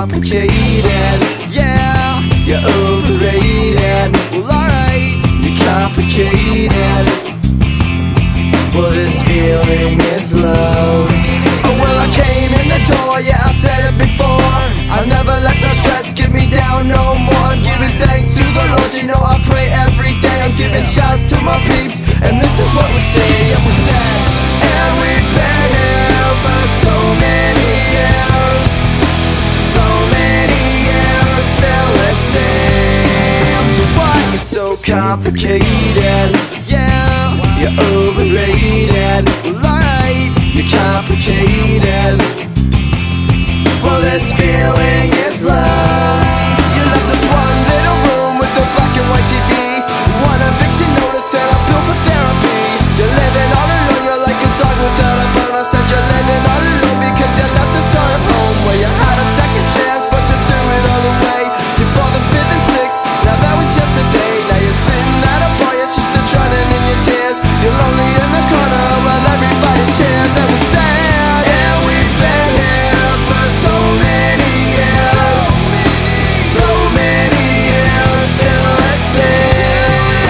complicated. Yeah, you're overrated. Well, alright, you're complicated. Well, this feeling is love. Oh, well, I came in the door, yeah, I said it before. I'll never let the stress get me down no more. I'm giving thanks to the Lord, you know I pray every day. I'm giving shouts to my peeps, and this is what we say. And we said, and we've been here for so many years. So many years, still the same. So why you so complicated? Yeah, you're overrated. Well, alright, you're complicated. Well, this feeling is love. You left us one little room with a black and white TV, one eviction notice and a bill for therapy. You're living all alone, you're like a dog without a bone. I said you're living all alone because you left us all at home, where you had a second chance but you threw it all away. You fought the fifth and sixth, now that was yesterday. Now you're sitting at a bar, you're just drowning in your tears. You're lonely in the corner while everybody cheers. And we said, yeah, we've been here for so many years. So many years, still the same.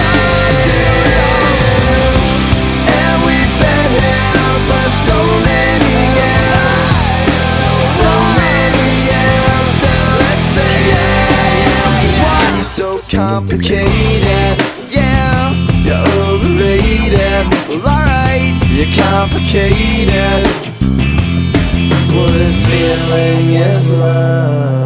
And we've been here for so many years. So many years, still the same. Why you so complicated? Yeah, you're overrated. Well, alright, you're complicated. Well, this feeling is love.